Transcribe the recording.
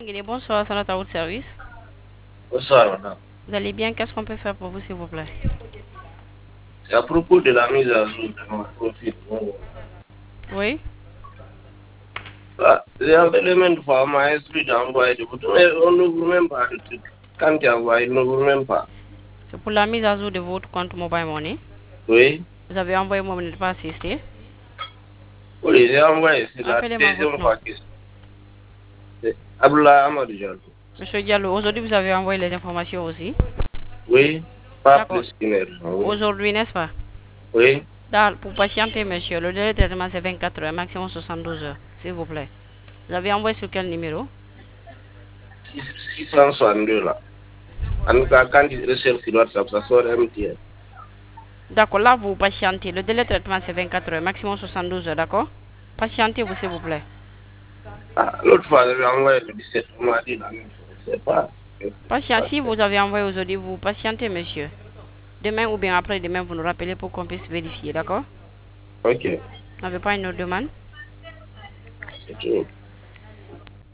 Bonsoir, c'est notre service. Bonsoir, madame. Vous allez bien? Qu'est-ce qu'on peut faire pour vous, s'il vous plaît? C'est à propos de la mise à jour de mon profil. Oui? J'ai appelé maintes fois, on m'a instruit d'envoyer des photos, mais on n'ouvre même pas le truc. Quand tu envoies, il n'ouvre même pas. C'est pour la mise à jour de votre compte Mobile Money. Oui? Vous avez envoyé, moi, vous n'êtes pas assisté. Oui, j'ai envoyé. C'est la Rappelez-moi votre deuxième nom. fois que c'est Abdullah Amadou Diallo. Monsieur Diallo, aujourd'hui, vous avez envoyé les informations aussi. Oui? Pas D'accord. plus qu'une heure. Oui? Aujourd'hui, n'est-ce pas? Oui? Pour patienter, monsieur, le délai de traitement, c'est 24 heures, maximum 72 heures, s'il vous plaît. Vous avez envoyé sur quel numéro? 662 là. En tout cas, quand il recherche sur WhatsApp, ça sort MTN. D'accord, là, vous patientez. Le délai de traitement, c'est 24 heures, maximum 72 heures, d'accord? Patientez-vous, s'il vous plaît. L'autre fois, j'avais envoyé le 17, on m'a dit la même chose. Je ne sais pas. Patientez, si vous avez envoyé aujourd'hui, vous patientez, monsieur. Demain ou bien après-demain, vous nous rappelez pour qu'on puisse vérifier, d'accord? Ok, Vous n'avez pas une autre demande? c'est tout.